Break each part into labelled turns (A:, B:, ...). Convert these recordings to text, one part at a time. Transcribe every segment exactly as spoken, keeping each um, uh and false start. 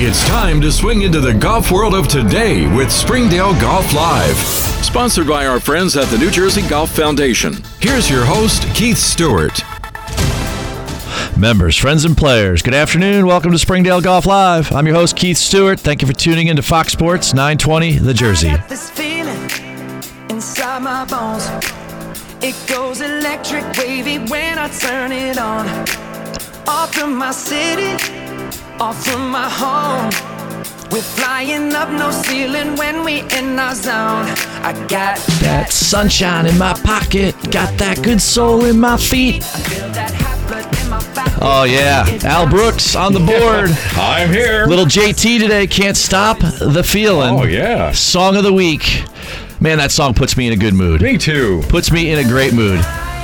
A: It's time to swing into the golf world of today with Springdale Golf Live. Sponsored by our friends at the New Jersey Golf Foundation. Here's your host, Keith Stewart.
B: Members, friends, and players, good afternoon. Welcome to Springdale Golf Live. I'm your host, Keith Stewart. Thank you for tuning in to Fox Sports nine twenty The Jersey.
C: I got this feeling inside my bones. It goes electric wavy when I turn it on. Off from my city, off from my home. We're flying up, no ceiling when we in our zone. I got that,
B: that sunshine in my pocket, got that good soul in my feet.
C: I feel that hot blood in my back.
B: Oh yeah, Al Brooks on the board.
D: I'm here.
B: Little J T today, Can't Stop the Feeling.
D: Oh yeah.
B: Song of the week. Man, that song puts me in a good mood.
D: Me too.
B: Puts me in a great mood.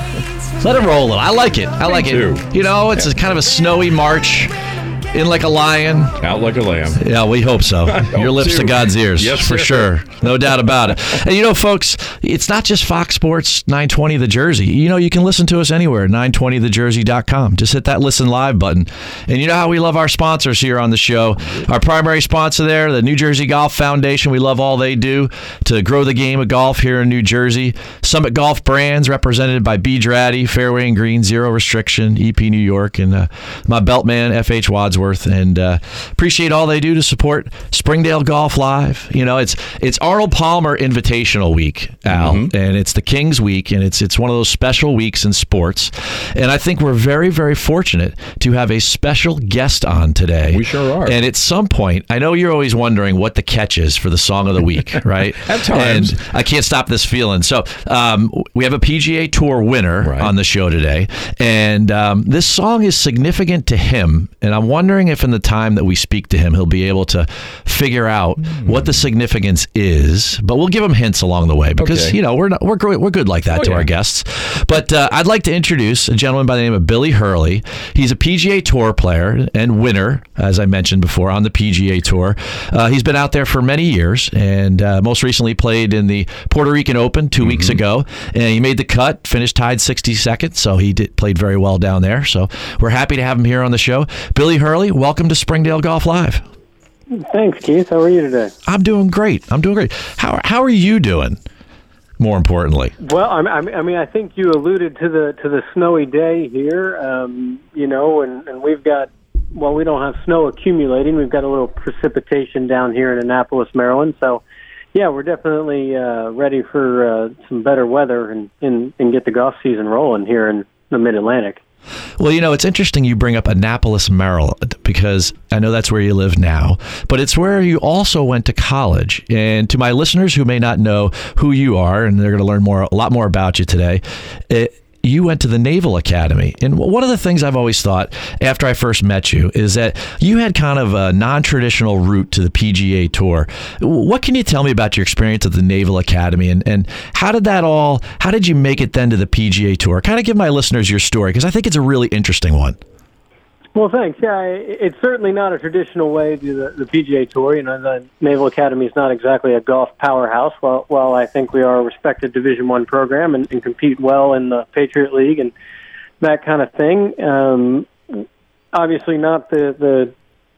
B: Let it roll. I like it. I like
D: Me
B: it.
D: too.
B: You know, it's a kind of a snowy March. In like a lion.
D: Out like a lamb.
B: Yeah, we hope so. Your
D: hope
B: lips
D: too.
B: to God's ears.
D: Yes,
B: for
D: sir.
B: sure. No doubt about it. And you know, folks, it's not just Fox Sports nine twenty The Jersey. You know, you can listen to us anywhere, nine twenty the jersey dot com. Just hit that listen live button. And you know how we love our sponsors here on the show. Our primary sponsor there, the New Jersey Golf Foundation. We love all they do to grow the game of golf here in New Jersey. Summit Golf Brands, represented by B. Draddy, Fairway and Green, Zero Restriction, E P New York, and uh, my belt man, F H Wadsworth. And uh, appreciate all they do to support Springdale Golf Live. You know, it's it's Arnold Palmer Invitational Week, Al,
D: Mm-hmm.
B: and it's the King's Week, and it's it's one of those special weeks in sports. And I think we're very, very fortunate to have a special guest on today.
D: We sure are.
B: And at some point, I know you're always wondering what the catch is for the Song of the Week, right?
D: At times.
B: And I can't stop this feeling. So um, we have a P G A Tour winner
D: Right.
B: on the show today, and um, this song is significant to him, and I'm wondering if in the time that we speak to him, he'll be able to figure out
D: mm.
B: what the significance is. But we'll give him hints along the way because
D: Okay.
B: you know we're not, we're great, we're good like that
D: Oh,
B: to
D: yeah.
B: our guests. But uh, I'd like to introduce a gentleman by the name of Billy Hurley. He's a P G A Tour player and winner, as I mentioned before, on the P G A Tour. Uh, he's been out there for many years, and uh, most recently played in the Puerto Rican Open two mm-hmm. weeks ago. And he made the cut, finished tied sixty-second, so he did, played very well down there. So we're happy to have him here on the show. Billy Hurley, welcome to Springdale Golf Live.
E: Thanks, Keith. How are you today?
B: I'm doing great. I'm doing great. How how are you doing? More importantly,
E: well, I, I mean, I think you alluded to the to the snowy day here. Um, you know, and, and we've got well, we don't have snow accumulating. We've got a little precipitation down here in Annapolis, Maryland. So, yeah, we're definitely uh, ready for uh, some better weather and, and and get the golf season rolling here in the Mid-Atlantic.
B: Well, you know, it's interesting you bring up Annapolis, Maryland, because I know that's where you live now, but it's where you also went to college. And to my listeners who may not know who you are, and they're going to learn more, a lot more about you today, it, you went to the Naval Academy. And one of the things I've always thought after I first met you is that you had kind of a non-traditional route to the P G A Tour. What can you tell me about your experience at the Naval Academy, and, and how did that all, how did you make it then to the P G A Tour? Kind of give my listeners your story, because I think it's a really interesting one.
E: Well, thanks. Yeah, it's certainly not a traditional way to the, the P G A Tour. You know, the Naval Academy is not exactly a golf powerhouse. While, while I think we are a respected Division One program and, and compete well in the Patriot League and that kind of thing, um, obviously not the the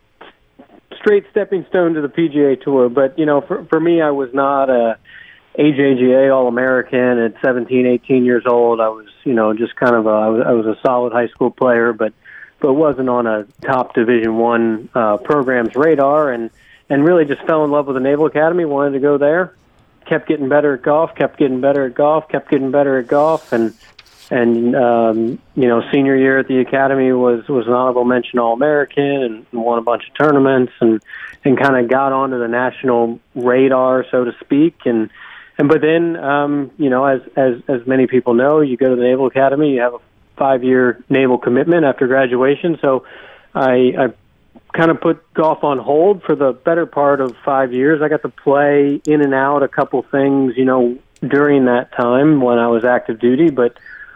E: straight stepping stone to the P G A Tour. But you know, for for me, I was not a A J G A All-American at seventeen, eighteen years old. I was, you know, just kind of a I was, I was a solid high school player, but. but wasn't on a top Division One uh, program's radar, and, and really just fell in love with the Naval Academy, wanted to go there, kept getting better at golf, kept getting better at golf, kept getting better at golf, and, and um, you know, senior year at the Academy was, was an honorable mention All-American and won a bunch of tournaments and, and kind of got onto the national radar, so to speak, and and but then, um, you know, as, as, as many people know, you go to the Naval Academy, you have a five-year naval commitment after graduation, so I, I kind of put golf on hold for the better part of five years. I got to play in and out a couple things, you know, during that time when I was active duty, but,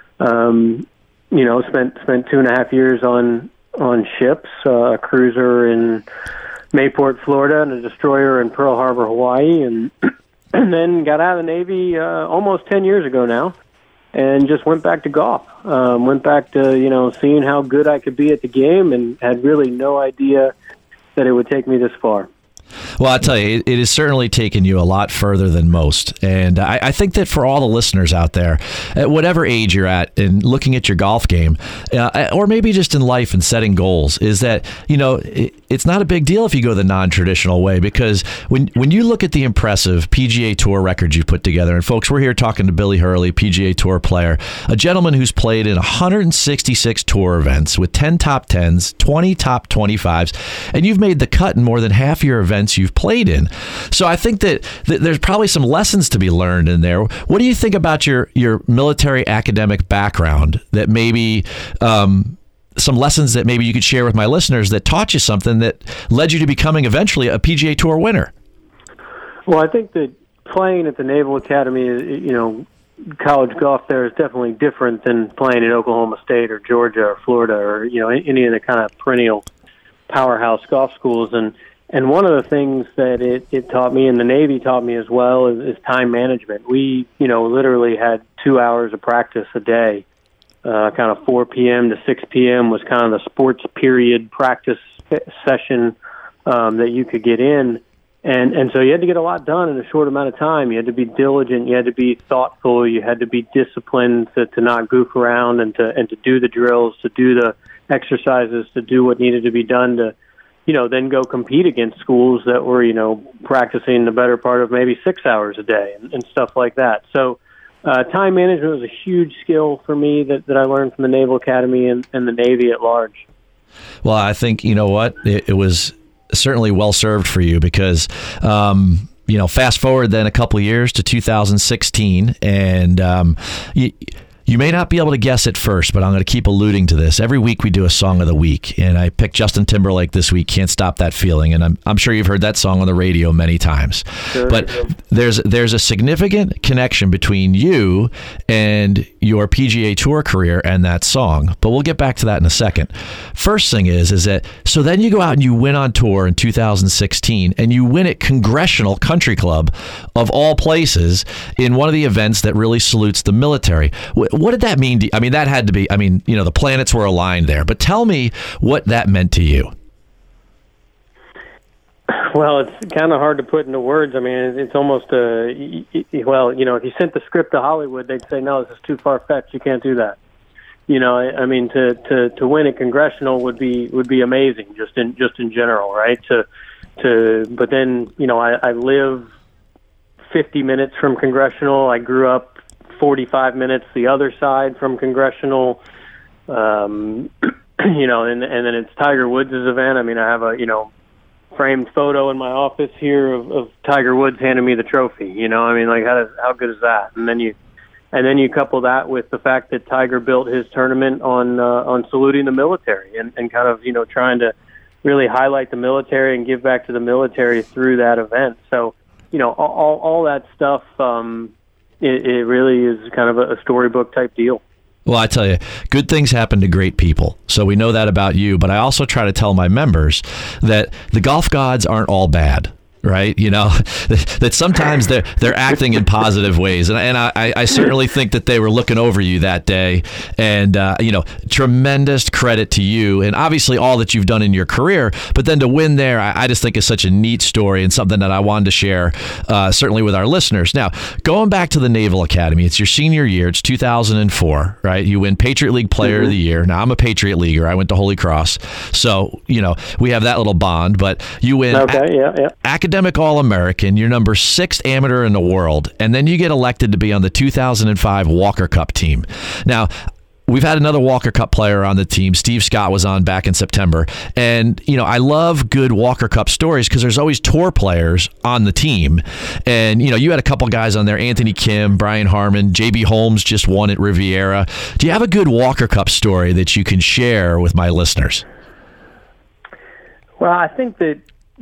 E: um, you know, spent spent two and a half years on, on ships, uh, a cruiser in Mayport, Florida, and a destroyer in Pearl Harbor, Hawaii, and, and then got out of the Navy uh, almost ten years ago now. And just went back to golf. Um, went back to, you know, seeing how good I could be at the game, and had really no idea that it would take me this far.
B: Well, I tell you, it, it has certainly taken you a lot further than most. And I, I think that for all the listeners out there, at whatever age you're at and looking at your golf game, uh, or maybe just in life and setting goals, is that, you know, it, it's not a big deal if you go the non-traditional way, because when when you look at the impressive P G A Tour records you've put together, and folks, we're here talking to Billy Hurley, P G A Tour player, a gentleman who's played in one hundred sixty-six tour events with ten top tens, twenty top twenty-fives, and you've made the cut in more than half your events you've played in. So I think that, that there's probably some lessons to be learned in there. What do you think about your, your military academic background that maybe um, some lessons that maybe you could share with my listeners that taught you something that led you to becoming eventually a P G A Tour winner?
E: Well, I think that playing at the Naval Academy, you know, college golf there is definitely different than playing at Oklahoma State or Georgia or Florida or, you know, any of the kind of perennial powerhouse golf schools. And And one of the things that it, it taught me, and the Navy taught me as well, is, is time management. We, you know, literally had two hours of practice a day. Uh, kind of four p.m. to six p.m. was kind of the sports period practice session um, that you could get in. And, and so you had to get a lot done in a short amount of time. You had to be diligent. You had to be thoughtful. You had to be disciplined to, to not goof around and to, and to do the drills, to do the exercises, to do what needed to be done to, you know, then go compete against schools that were, you know, practicing the better part of maybe six hours a day and, and stuff like that. So uh, time management was a huge skill for me that, that I learned from the Naval Academy and, and the Navy at large.
B: Well, I think, you know what, it, it was certainly well served for you because, um, you know, fast forward then a couple of years to two thousand sixteen, and um, you, You may not be able to guess it first, but I'm going to keep alluding to this. Every week we do a song of the week, and I picked Justin Timberlake this week, Can't Stop That Feeling, and I'm I'm sure you've heard that song on the radio many times. Sure, but sure. there's there's a significant connection between you and your P G A Tour career and that song, but we'll get back to that in a second. First thing is, is that, so then you go out and you win on tour in two thousand sixteen, and you win at Congressional Country Club, of all places, in one of the events that really salutes the military. What did that mean to you? I mean, that had to be, I mean, you know, the planets were aligned there, but tell me what that meant to you.
E: Well, it's kind of hard to put into words. I mean, it's almost a, well, you know, if you sent the script to Hollywood, they'd say, no, this is too far-fetched. You can't do that. You know, I, I mean, to, to, to win at Congressional would be, would be amazing just in, just in general, right? To, to, but then, you know, I, I live fifty minutes from Congressional. I grew up forty-five minutes the other side from Congressional, um, you know, and, and then it's Tiger Woods' event. I mean, I have a, you know, framed photo in my office here of, of Tiger Woods handing me the trophy. You know, I mean, like, how does, how good is that? And then you, and then you couple that with the fact that Tiger built his tournament on, uh, on saluting the military and, and kind of, you know, trying to really highlight the military and give back to the military through that event. So, you know, all, all that stuff, um, It, it really is kind of a storybook type deal.
B: Well, I tell you, good things happen to great people. So we know that about you. But I also try to tell my members that the golf gods aren't all bad. Right, you know, that sometimes they're they're acting in positive ways, and and I, I certainly think that they were looking over you that day, and uh, you know, tremendous credit to you, and obviously all that you've done in your career. But then to win there, I, I just think is such a neat story and something that I wanted to share, uh, certainly with our listeners. Now, going back to the Naval Academy, it's your senior year. It's two thousand four, right? You win Patriot League Player mm-hmm. of the Year. Now I'm a Patriot Leaguer. I went to Holy Cross, so you know we have that little bond. But you win.
E: Okay, a- yeah, yeah.
B: Academic All-American, you're number six amateur in the world, and then you get elected to be on the two thousand five Walker Cup team. Now, we've had another Walker Cup player on the team. Steve Scott was on back in September, and you know I love good Walker Cup stories because there's always tour players on the team, and you know you had a couple guys on there: Anthony Kim, Brian Harmon, J B Holmes just won at Riviera. Do you have a good Walker Cup story that you can share with my listeners?
E: Well, I think that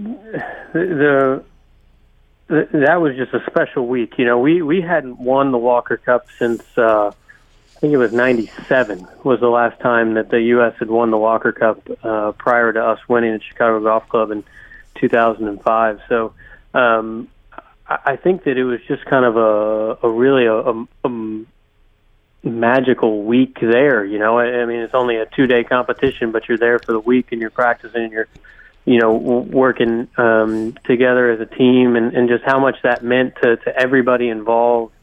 E: the, the that was just a special week. You know, we, we hadn't won the Walker Cup since uh, I think it was ninety-seven was the last time that the U S had won the Walker Cup uh, prior to us winning at Chicago Golf Club in two thousand five. So um, I think that it was just kind of a, a really a, a, a magical week there. You know, I, I mean, it's only a two-day competition, but you're there for the week and you're practicing and you're you know, w- working um, together as a team, and, and just how much that meant to, to everybody involved.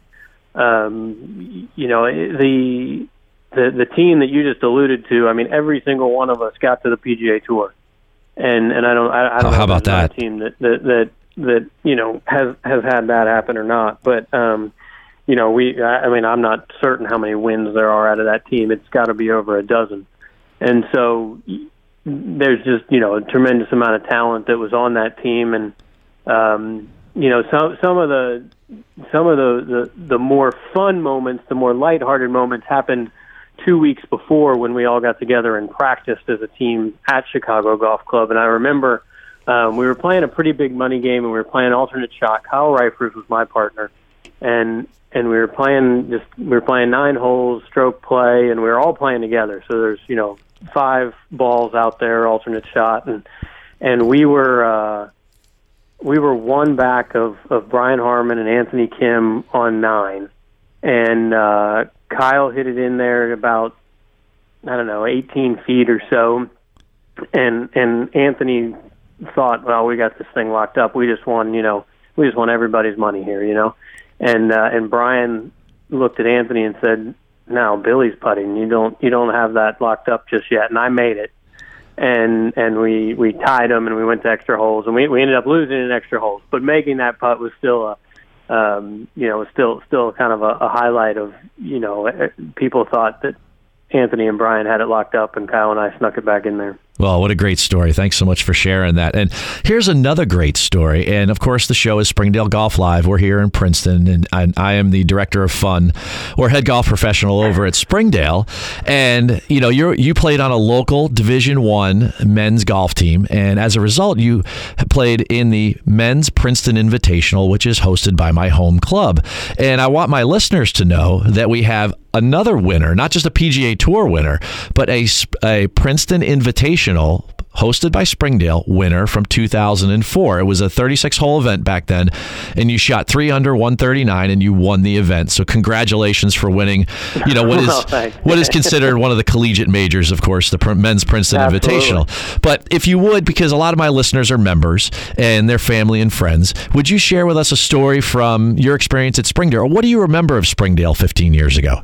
E: Um, you know, the, the the team that you just alluded to. I mean, every single one of us got to the P G A Tour, and and I don't I, I don't
B: oh,
E: know
B: how about that
E: a team that, that that that you know has has had that happen or not, but. Um, You know, we. I mean, I'm not certain how many wins there are out of that team. It's got to be over a dozen, and so there's just you know a tremendous amount of talent that was on that team, and um, you know some some of the some of the, the the more fun moments, the more lighthearted moments happened two weeks before when we all got together and practiced as a team at Chicago Golf Club. And I remember um, we were playing a pretty big money game, and we were playing alternate shot. Kyle Reifers was my partner, and and we were playing just we were playing nine holes, stroke play, and we were all playing together. So there's you know five balls out there, alternate shot, and and we were uh, we were one back of, of Brian Harmon and Anthony Kim on nine, and uh, Kyle hit it in there at about I don't know eighteen feet or so, and and Anthony thought, well, we got this thing locked up. We just won, you know, we just won everybody's money here, you know. And uh, and Brian looked at Anthony and said, "No, Billy's putting. You don't you don't have that locked up just yet." And I made it, and and we, we tied them, and we went to extra holes, and we we ended up losing in extra holes. But making that putt was still a um, you know still still kind of a, a highlight of you know people thought that Anthony and Brian had it locked up, and Kyle and I snuck it back in there.
B: Well, what a great story. Thanks so much for sharing that. And here's another great story. And of course, the show is Springdale Golf Live. We're here in Princeton, and I, I am the director of fun or head golf professional over at Springdale. And, you know, you you played on a local Division One men's golf team. And as a result, you played in the Men's Princeton Invitational, which is hosted by my home club. And I want my listeners to know that we have another winner, not just a P G A Tour winner, but a, a Princeton Invitational hosted by Springdale winner from two thousand four. It was a thirty-six hole event back then, and you shot three under, one thirty-nine, and you won the event. So congratulations for winning, you know, what is
E: oh,
B: what is considered one of the collegiate majors, of course, the Men's Princeton
E: Absolutely.
B: Invitational. But if you would, because a lot of my listeners are members and their family and friends, would you share with us a story from your experience at Springdale? Or what do you remember of Springdale fifteen years ago?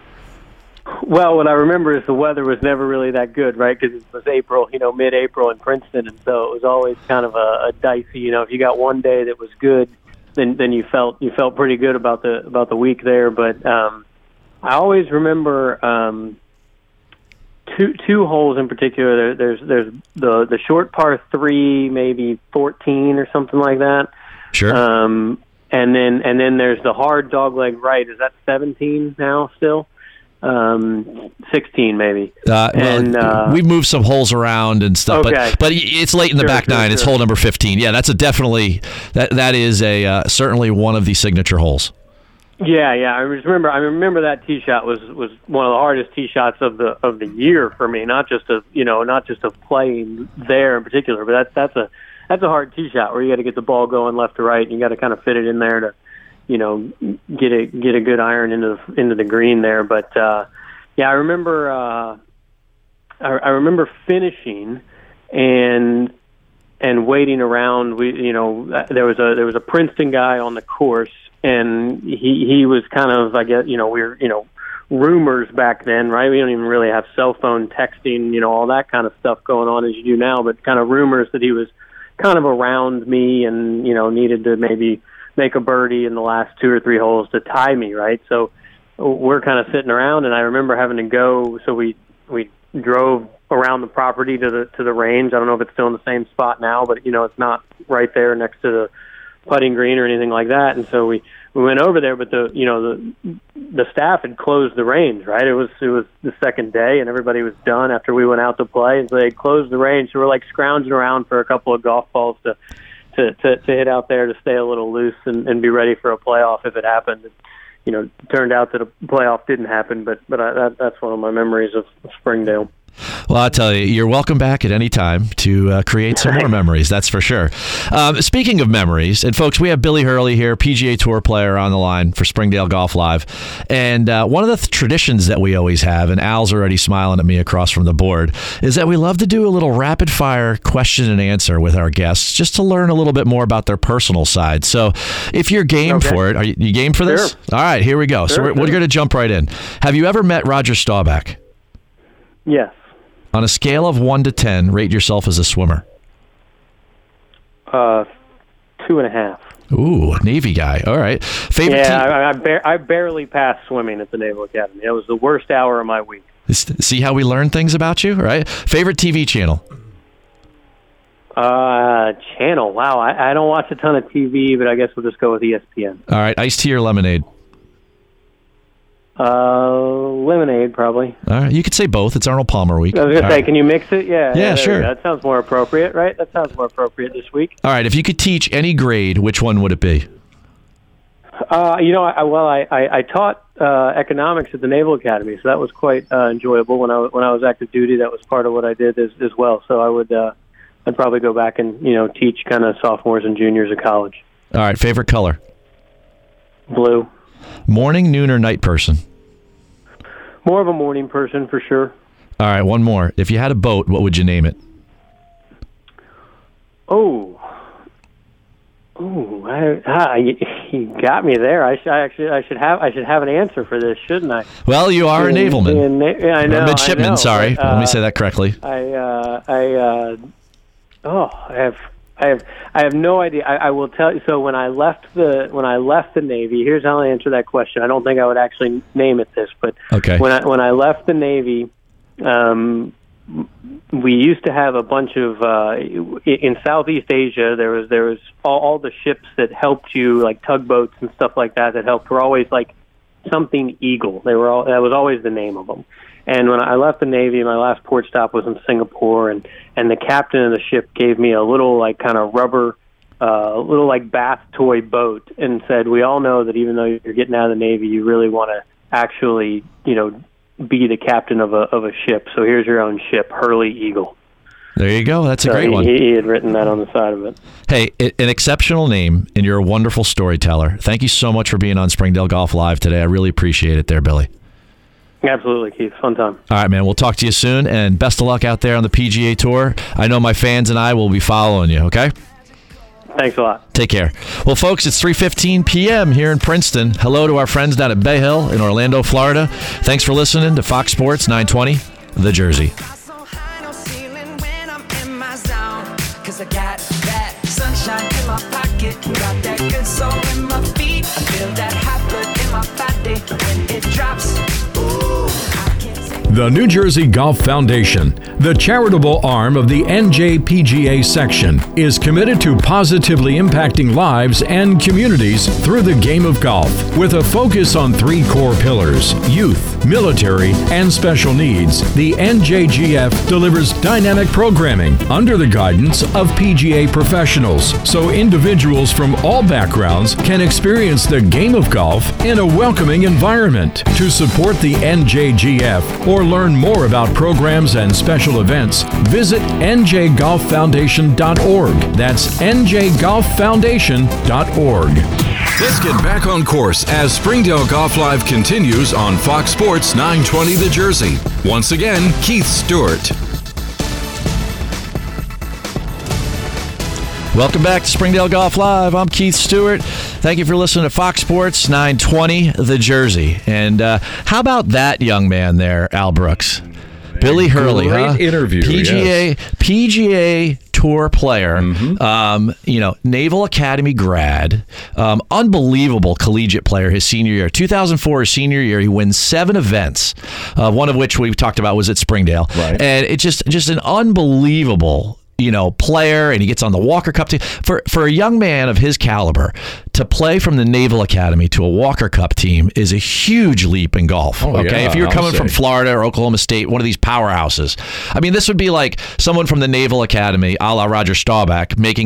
E: Well, what I remember is the weather was never really that good, right? Because it was April, you know, mid-April in Princeton, and so it was always kind of a, a dicey. You know, if you got one day that was good, then then you felt you felt pretty good about the about the week there. But um, I always remember um, two two holes in particular. There, there's there's the the short par three, maybe fourteen or something like that.
B: Sure.
E: Um, and then and then there's the hard dogleg right. Is that seventeen now still? Um, sixteen maybe.
B: Uh,
E: and
B: well,
E: uh,
B: we've moved some holes around and stuff,
E: okay.
B: but but it's late in the
E: Sure,
B: back
E: sure,
B: nine.
E: sure.
B: It's hole number fifteen. Yeah, that's a definitely that that is a uh, certainly one of the signature holes.
E: Yeah, yeah. I just remember. I remember that tee shot was was one of the hardest tee shots of the of the year for me. Not just of you know, not just of playing there in particular, but that's that's a that's a hard tee shot where you got to get the ball going left to right, and you got to kind of fit it in there to, you know, get a get a good iron into the, into the green there. But uh, yeah, I remember. Uh, I, I remember finishing and and waiting around. We, you know, there was a there was a Princeton guy on the course. And he he was kind of, I guess, you know, we were, you know, rumors back then, right? We don't even really have cell phone texting, you know, all that kind of stuff going on as you do now, but kind of rumors that he was kind of around me and, you know, needed to maybe make a birdie in the last two or three holes to tie me, right? So we're kind of sitting around, and I remember having to go, so we we drove around the property to the to the range. I don't know if it's still in the same spot now, but, you know, it's not right there next to the putting green or anything like that, and so we, we went over there. But the you know the the staff had closed the range, right? It was it was the second day, and everybody was done after we went out to play, and so they closed the range. So we're like scrounging around for a couple of golf balls to to to, to hit out there to stay a little loose and, and be ready for a playoff if it happened. And, you know, it turned out that a playoff didn't happen, but but I, that, that's one of my memories of, of Springdale.
B: Well, I'll tell you, you're welcome back at any time to uh, create some more memories, that's for sure. Um, speaking of memories, and folks, we have Billy Hurley here, P G A Tour player on the line for Springdale Golf Live. And uh, one of the th- traditions that we always have, and Al's already smiling at me across from the board, is that we love to do a little rapid-fire question and answer with our guests just to learn a little bit more about their personal side. So if you're game
E: Okay.
B: for it, are you, you game for this?
E: Sure.
B: All right, here we go. so
E: Sure,
B: we're, we're
E: sure.
B: going to jump right in. Have you ever met Roger Staubach?
E: Yes.
B: On a scale of one to ten, rate yourself as a swimmer.
E: Uh, two and a half.
B: Ooh, Navy guy. All right. Favorite
E: Yeah,
B: team?
E: I, I, bar- I barely passed swimming at the Naval Academy. It was the worst hour of my week.
B: See how we learn things about you, right? Favorite T V channel?
E: Uh, channel. Wow, I, I don't watch a ton of T V, but I guess we'll just go with E S P N.
B: All right. Iced tea or lemonade?
E: Uh, lemonade, probably.
B: All right. You could say both. It's Arnold Palmer week.
E: I was going
B: All
E: to say,
B: right.
E: can you mix it? Yeah.
B: Yeah,
E: there
B: sure.
E: we go. That sounds more appropriate, right? That sounds more appropriate this week.
B: All right. If you could teach any grade, which one would it be?
E: Uh, you know, I, well, I, I, I taught uh, economics at the Naval Academy, so that was quite uh, enjoyable. When I was- when I was active duty, that was part of what I did as, as well. So I would uh, I'd probably go back and you know teach kind of sophomores and juniors of college.
B: All right. Favorite color?
E: Blue.
B: Morning, noon, or night person?
E: More of a morning person for sure.
B: All right. One more. If you had a boat, what would you name it?
E: Oh. Ooh, I, ah, you, you got me there. I, sh- I actually, I should have, I should have an answer for this, shouldn't I?
B: Well, you are a
E: Being-
B: navalman.
E: being na- yeah, I know.
B: Or a midshipman,
E: I know,
B: sorry.
E: but,
B: Let me
E: uh,
B: say that correctly.
E: I, uh, I, uh, oh, I have, I have, I have no idea. I, I will tell you. So when I left the, when I left the Navy, here's how I answer that question. I don't think I would actually name it this, but
B: Okay.
E: when I when I left the Navy, um, we used to have a bunch of uh, in Southeast Asia. There was there was all, all the ships that helped you, like tugboats and stuff like that, that helped were always like something Eagle. They were all that was always the name of them. And when I left the Navy, my last port stop was in Singapore, and and the captain of the ship gave me a little like kind of rubber, uh, little like bath toy boat, and said, "We all know that even though you're getting out of the Navy, you really want to actually, you know, be the captain of a of a ship. So here's your own ship, Hurley Eagle."
B: There you go. That's a
E: So
B: great
E: he,
B: one.
E: He had written that on the side of it.
B: Hey, i- an exceptional name, and you're a wonderful storyteller. Thank you so much for being on Springdale Golf Live today. I really appreciate it there, Billy.
E: Absolutely, Keith. Fun time.
B: All right, man. We'll talk to you soon, and best of luck out there on the P G A Tour. I know my fans and I will be following you, okay?
E: Thanks a lot.
B: Take care. Well, folks, it's three fifteen p.m. here in Princeton. Hello to our friends down at Bay Hill in Orlando, Florida. Thanks for listening to Fox Sports nine twenty, The Jersey.
C: So high, no ceiling when I'm in my zone. 'Cause I got that sunshine in my pocket, got that good soul in my feet. I feel that hot blood in my body when it drops. Ooh, I can't take
A: The New Jersey Golf Foundation, the charitable arm of the N J P G A section, is committed to positively impacting lives and communities through the game of golf, with a focus on three core pillars: youth, military, and special needs. The N J G F delivers dynamic programming under the guidance of P G A professionals, so individuals from all backgrounds can experience the game of golf in a welcoming environment. To support the N J G F or learn more about programs and special events, visit N J golf foundation dot org. That's N J golf foundation dot org. Let's get back on course as Springdale Golf Live continues on Fox Sports nine twenty The Jersey. Once again, Keith Stewart.
B: Welcome back to Springdale Golf Live. I'm Keith Stewart. Thank you for listening to Fox Sports nine twenty The Jersey. And uh, how about that young man there, Al Brooks? Billy Hurley,
D: Great
B: huh?
D: interview,
B: P G A
D: yes.
B: P G A Tour player, um, you know, Naval Academy grad, um, unbelievable collegiate player his senior year. two thousand four, his senior year, he wins seven events, uh, one of which we talked about was at Springdale.
D: Right.
B: And it's just, just an unbelievable, you know, player, and he gets on the Walker Cup team. For for a young man of his caliber to play from the Naval Academy to a Walker Cup team is a huge leap in golf.
D: Oh,
B: okay,
D: yeah,
B: if you're
D: I'll
B: coming
D: say.
B: from Florida or Oklahoma State, one of these powerhouses. I mean, this would be like someone from the Naval Academy, a la Roger Staubach, making it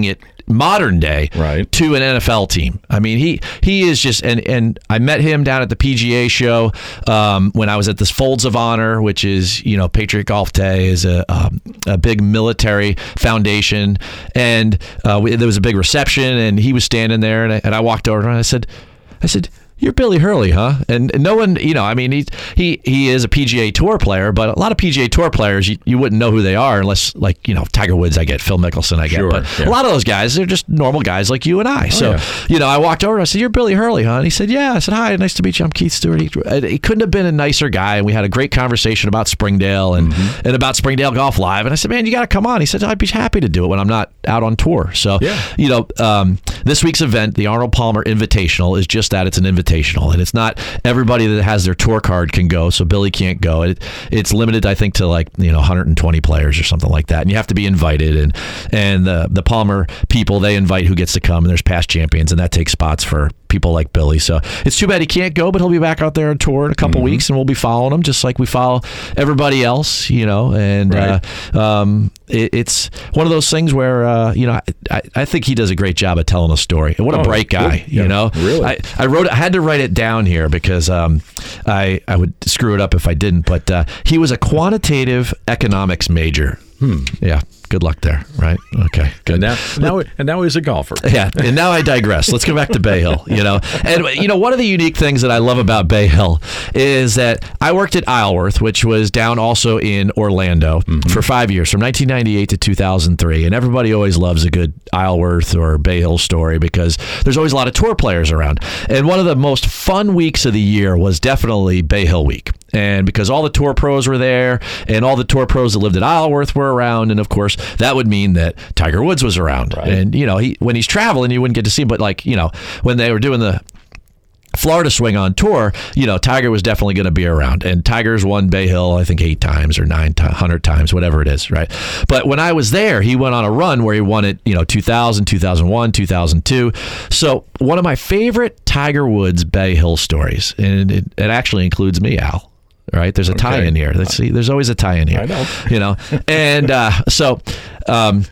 B: modern day
D: right.
B: to an N F L team. I mean, he he is just, and and I met him down at the P G A show um, when I was at this Folds of Honor, which is, you know, Patriot Golf Day is a um, a big military foundation, and uh, we, there was a big reception, and he was standing there, and I, and I walked over and I said, I said. You're Billy Hurley, huh? And, and no one, you know, I mean, he he he is a P G A Tour player, but a lot of P G A Tour players, you, you wouldn't know who they are unless, like, you know, Tiger Woods, I get, Phil Mickelson, I get.
D: Sure,
B: but
D: yeah.
B: a lot of those guys, they're just normal guys like you and I.
D: Oh,
B: so,
D: yeah.
B: you know, I walked over and I said, you're Billy Hurley, huh? And he said, yeah. I said, hi, nice to meet you. I'm Keith Stewart. He, he couldn't have been a nicer guy. And we had a great conversation about Springdale and, mm-hmm. and about Springdale Golf Live. And I said, man, you got to come on. He said, I'd be happy to do it when I'm not out on tour. So,
D: yeah.
B: you know, um, this week's event, the Arnold Palmer Invitational, is just that. It's an invitational. And it's not everybody that has their tour card can go, so Billy can't go. It, it's limited, I think, to like, you know, one hundred twenty players or something like that, and you have to be invited. And and the the Palmer people, they invite who gets to come, and there's past champions, and that takes spots for people like Billy. So it's too bad he can't go, but he'll be back out there on tour in a couple mm-hmm. weeks, and we'll be following him just like we follow everybody else, you know. And
D: right.
B: uh, um, it, it's one of those things where uh, you know, I, I think he does a great job of telling a story. And what a
D: oh,
B: bright guy,
D: good. Yeah,
B: you know.
D: really.
B: I, I wrote, I had to write it down here because um, I I would screw it up if I didn't. But uh, he was a quantitative economics major.
D: Hmm.
B: Yeah. Good luck there, right? Okay, good.
D: And now, now, and now he's a golfer.
B: Yeah, and now I digress. Let's go back to Bay Hill, you know. And, you know, one of the unique things that I love about Bay Hill is that I worked at Isleworth, which was down also in Orlando, mm-hmm. for five years, from nineteen ninety-eight to two thousand three. And everybody always loves a good Isleworth or Bay Hill story because there's always a lot of tour players around. And one of the most fun weeks of the year was definitely Bay Hill week. And because all the tour pros were there and all the tour pros that lived at Isleworth were around. And of course, that would mean that Tiger Woods was around.
D: Right.
B: And, you know, he when he's traveling, you wouldn't get to see him. But, like, you know, when they were doing the Florida swing on tour, you know, Tiger was definitely going to be around. And Tiger's won Bay Hill, I think, eight times or nine hundred times, whatever it is, right? But when I was there, he went on a run where he won it, you know, two thousand, two thousand one, two thousand two. So one of my favorite Tiger Woods Bay Hill stories, and it, it actually includes me, Al. Right, there's a tie
D: okay.
B: in here. Let's see, there's always a tie in here.
D: I know,
B: you know, and uh, so um,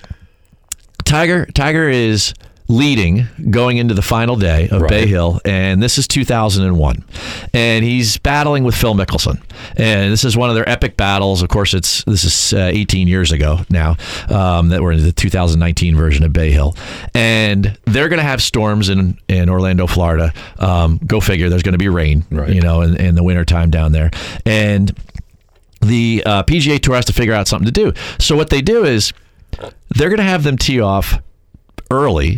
B: Tiger, Tiger is leading going into the final day of
D: right.
B: Bay Hill, and this is two thousand one, and he's battling with Phil Mickelson, and this is one of their epic battles. Of course, it's this is uh, eighteen years ago now um, that we're in the two thousand nineteen version of Bay Hill, and they're going to have storms in in Orlando, Florida. Um, go figure. There's going to be rain,
D: right.
B: you know, in, in the wintertime down there, and the uh, P G A Tour has to figure out something to do. So what they do is they're going to have them tee off early,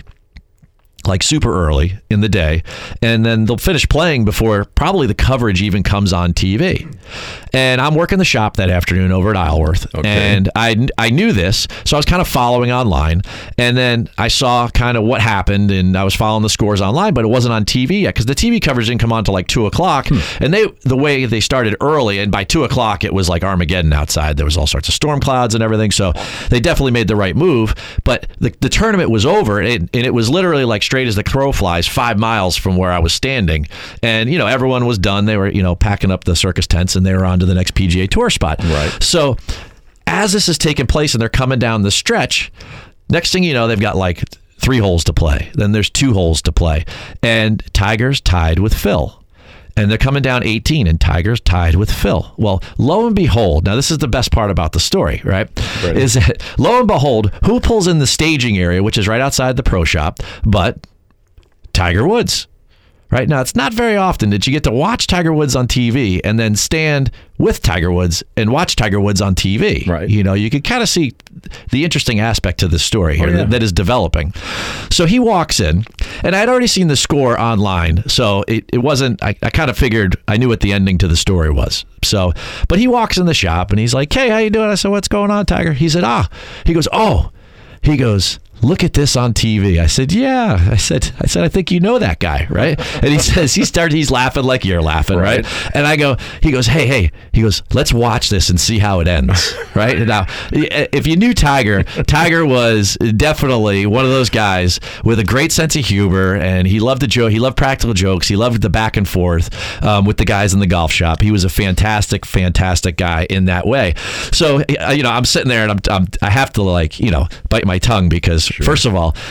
B: like super early in the day, and then they'll finish playing before probably the coverage even comes on T V. And I'm working the shop that afternoon over at Isleworth,
D: okay.
B: and I, I knew this, so I was kind of following online, and then I saw kind of what happened, and I was following the scores online, but it wasn't on T V yet, because the T V coverage didn't come on until like two o'clock, hmm. and they the way they started early, and by two o'clock, it was like Armageddon outside. There was all sorts of storm clouds and everything, so they definitely made the right move, but the, the tournament was over, and, and it was literally like straight as the crow flies, five miles from where I was standing. And, you know, everyone was done. They were, you know, packing up the circus tents, and they were on to the next P G A Tour spot.
D: Right.
B: So as this is taking place and they're coming down the stretch, next thing you know, they've got like three holes to play. Then there's two holes to play. And Tiger's tied with Phil. And they're coming down eighteen, and Tiger's tied with Phil. Well, lo and behold, now this is the best part about the story, right? right? Is that lo and behold, who pulls in the staging area, which is right outside the pro shop, but Tiger Woods. Right now, it's not very often that you get to watch Tiger Woods on T V and then stand with Tiger Woods and watch Tiger Woods on T V.
D: Right.
B: You know, you can kind of see the interesting aspect to this story here
D: oh, yeah.
B: that, that is developing. So he walks in, and I'd already seen the score online, so it, it wasn't, I, I kind of figured I knew what the ending to the story was. So, but he walks in the shop, and he's like, hey, how you doing? I said, what's going on, Tiger? He said, ah. He goes, oh. He goes, look at this on T V. I said, yeah. I said, I said, I think you know that guy, right? And he says, he started, he's laughing like you're laughing, right? right? And I go, he goes, hey, hey, he goes, let's watch this and see how it ends, right? Now, if you knew Tiger, Tiger was definitely one of those guys with a great sense of humor, and he loved the joke. He loved practical jokes. He loved the back and forth um, with the guys in the golf shop. He was a fantastic, fantastic guy in that way. So, you know, I'm sitting there, and I'm, I'm I have to, like, you know, bite my tongue because, sure. first of all,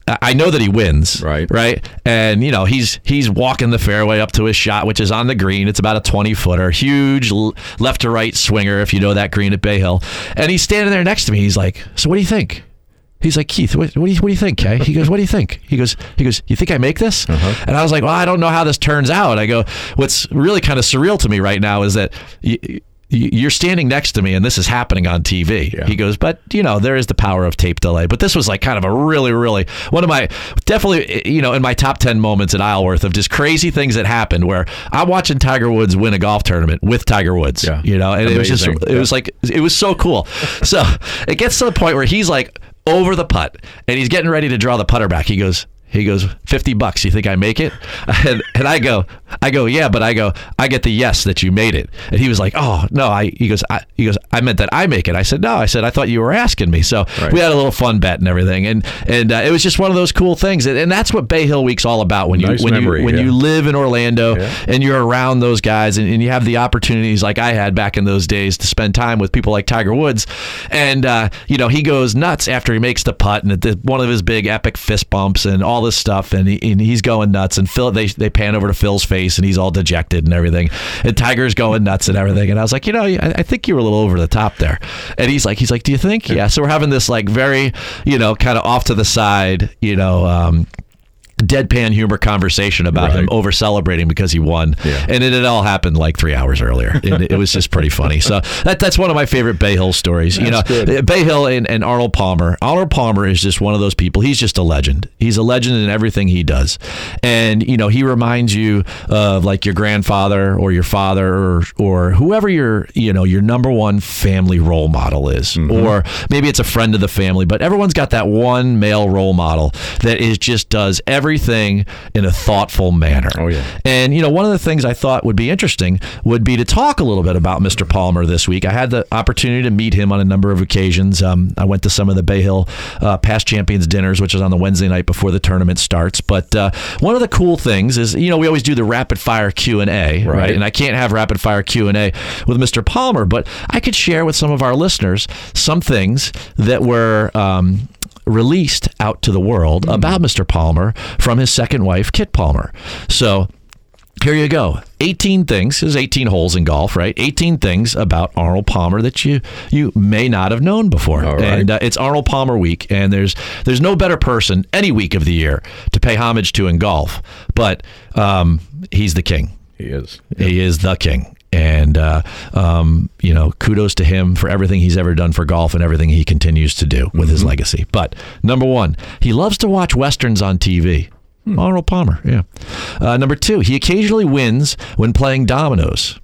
B: I know that he wins,
D: Right.
B: Right, and you know he's he's walking the fairway up to his shot, which is on the green. It's about a twenty footer, huge l- left to right swinger, if you know that green at Bay Hill. And he's standing there next to me. He's like, "So what do you think?" He's like, "Keith, what, what do you what do you think, Kay?" He goes, "What do you think?" He goes, "He goes, you think I make this?" Uh-huh. And I was like, "Well, I don't know how this turns out." I go, "What's really kind of surreal to me right now is that." Y- You're standing next to me, and this is happening on T V.
D: Yeah.
B: He goes, but, you know, there is the power of tape delay. But this was like kind of a really, really, one of my, definitely, you know, in my top ten moments at Isleworth of just crazy things that happened where I'm watching Tiger Woods win a golf tournament with Tiger Woods,
D: Yeah.
B: you know, and
D: Amazing.
B: it was just, it
D: Yeah.
B: was like, it was so cool. So it gets to the point where he's like over the putt, and he's getting ready to draw the putter back. He goes, He goes, fifty bucks. You think I make it? And, and I go, I go, yeah, but I go, I get the yes that you made it. And he was like, oh no, I. He goes, I, he goes, I meant that I make it. I said, no. I said, I thought you were asking me. So
D: Right.
B: we had a little fun bet and everything, and and uh, it was just one of those cool things. And, and that's what Bay Hill Week's all about. When you
D: Nice
B: when
D: memory,
B: you when
D: yeah.
B: you live in Orlando
D: Yeah.
B: and you're around those guys, and, and you have the opportunities like I had back in those days to spend time with people like Tiger Woods, and uh, you know he goes nuts after he makes the putt and the, one of his big epic fist bumps and all this stuff, and he. And he's going nuts, and Phil, they they pan over to Phil's face, and he's all dejected and everything, and Tiger's going nuts and everything, and I was like, you know, I, I think you were a little over the top there, and he's like, he's like, do you think? Yeah. So we're having this like very, you know, kind of off to the side, you know, um, deadpan humor conversation about
D: Right.
B: him over celebrating because he won,
D: Yeah.
B: and it had all happened like three hours earlier. And it was just pretty funny. So that that's one of my favorite Bay Hill stories. You know,
D: That's good.
B: Bay Hill and, and Arnold Palmer. Arnold Palmer is just one of those people. He's just a legend. He's a legend in everything he does, and you know he reminds you of like your grandfather or your father or or whoever your you know your number one family role model is,
D: Mm-hmm.
B: or maybe it's a friend of the family. But everyone's got that one male role model that is just does everything in a thoughtful manner.
D: Oh, yeah.
B: And, you know, one of the things I thought would be interesting would be to talk a little bit about Mister Palmer this week. I had the opportunity to meet him on a number of occasions. Um, I went to some of the Bay Hill uh, Past Champions dinners, which is on the Wednesday night before the tournament starts. But uh, one of the cool things is, you know, we always do the rapid fire Q and A, right?
D: Right.
B: And I can't have rapid fire Q and A with Mister Palmer, but I could share with some of our listeners some things that were um, released out to the world
D: Mm.
B: about Mister Palmer from his second wife, Kit Palmer. So here you go. eighteen things. There's eighteen holes in golf, right? eighteen things about Arnold Palmer that you you may not have known before.
D: All right.
B: And uh, it's Arnold Palmer week, and there's there's no better person any week of the year to pay homage to in golf. But um, he's the king.
D: He is.
B: He is the king. And, uh, um, you know, kudos to him for everything he's ever done for golf and everything he continues to do with his legacy. But number one, he loves to watch Westerns on T V. Arnold Palmer, yeah. Uh, number two, he occasionally wins when playing dominoes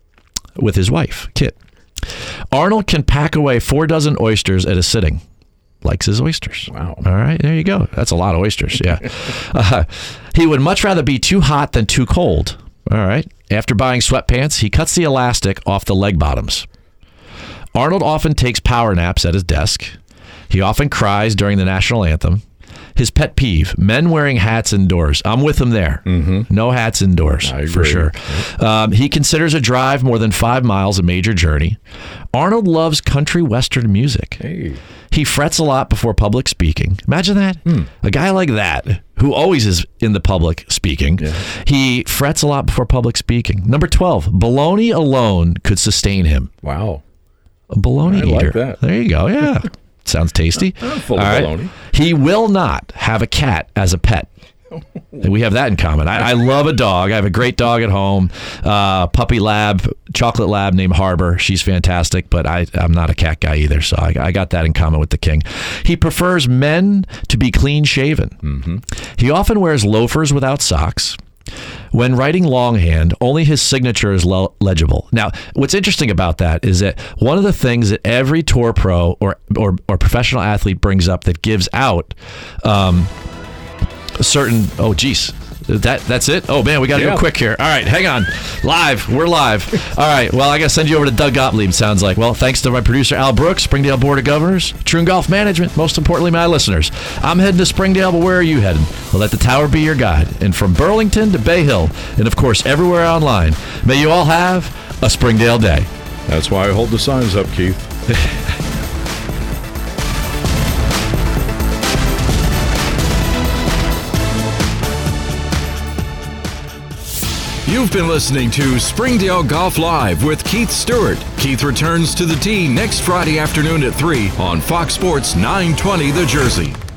B: with his wife, Kit. Arnold can pack away four dozen oysters at a sitting. Likes his oysters.
D: Wow.
B: All right, there you go. That's a lot of oysters, yeah. uh, he would much rather be too hot than too cold. All right. After buying sweatpants, he cuts the elastic off the leg bottoms. Arnold often takes power naps at his desk. He often cries during the national anthem. His pet peeve, men wearing hats indoors. I'm with him there. Mm-hmm. No hats indoors,
D: I
B: for
D: agree.
B: sure. Um, he considers a drive more than five miles a major journey. Arnold loves country western music.
D: Hey.
B: He frets a lot before public speaking. Imagine that. A guy like that, who always is in the public speaking,
D: Yeah.
B: he frets a lot before public speaking. Number twelve, bologna alone could sustain him.
D: Wow.
B: A bologna
D: I like
B: eater.
D: that.
B: There you go. Yeah. Sounds tasty.
D: I'm full
B: All
D: of
B: right.
D: bologna.
B: He will not have a cat as a pet. We have that in common. I, I love a dog. I have a great dog at home, uh, puppy lab, chocolate lab named Harbor. She's fantastic, but I, I'm not a cat guy either, so I, I got that in common with the king. He prefers men to be clean shaven. Mm-hmm. He often wears loafers without socks. When writing longhand, only his signature is le- legible. Now, what's interesting about that is that one of the things that every tour pro or or, or professional athlete brings up that gives out um, a certain, oh, geez. That that's it. Oh man, we got to
D: Yeah.
B: go quick here. All right, hang on. Live, we're live. All right. Well, I got to send you over to Doug Gottlieb. Sounds like. Well, thanks to my producer Al Brooks, Springdale Board of Governors, Troon Golf Management. Most importantly, my listeners. I'm heading to Springdale, but where are you heading? Well, let the tower be your guide. And from Burlington to Bay Hill, and of course everywhere online, may you all have a Springdale day.
D: That's why I hold the signs up, Keith.
A: You've been listening to Springdale Golf Live with Keith Stewart. Keith returns to the tee next Friday afternoon at three on Fox Sports nine twenty The Jersey.